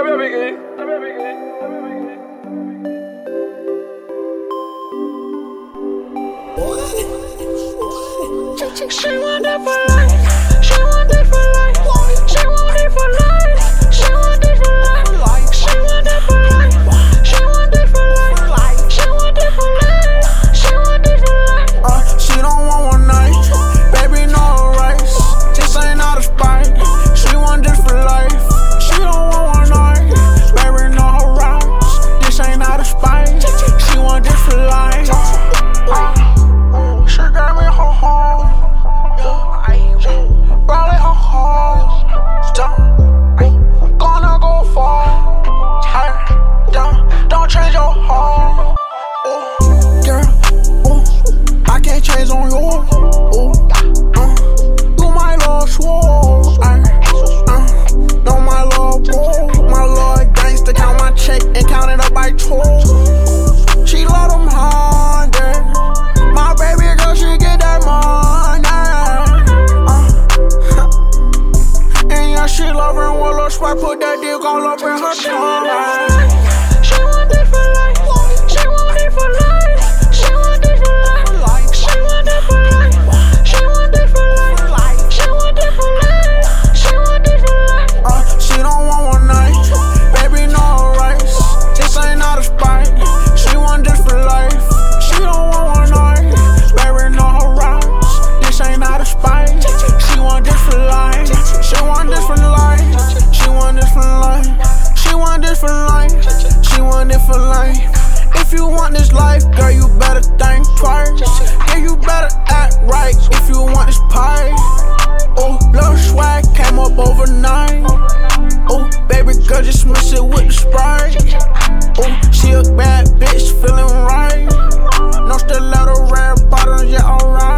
She want that for life. She want that for life. She want it for life. She want it for life. She want that for life. She want it for life. She want it for life. She want it for life. She don't want one night, baby, no rice. This ain't out of spite. She want this for life. She don't want one night, baby, no rice. This ain't out of spite. She want this for life. She gave me her heart. Probably her heart. Gonna go far. Don't change your heart. Girl, I can't change on you. You my love swore. No, my love bro. My love gangster, count my check and count it up by two. She love them hard. My baby girl, she get that money. And yeah, she love her and will sweat, put that dick all up in her tongue. She want it for life. She want it for life. She want it for life. She want it for life. She want it for life. She want it for life. She want it for life. She don't want one night, baby, no rice. This ain't out of spite. She want this for life. She don't want one night, baby, no rice. This ain't out of spite. She want this for life. She want this for life. She want this for life. She want this for life. She want it for life. If you want this life, girl, you better think twice. Yeah, you better act right if you want this pie. Oh, little swag came up overnight. Oh, baby girl, just mix it with the Sprite. Oh, she a bad bitch, feeling right. No stiletto, red bottoms, yeah, alright.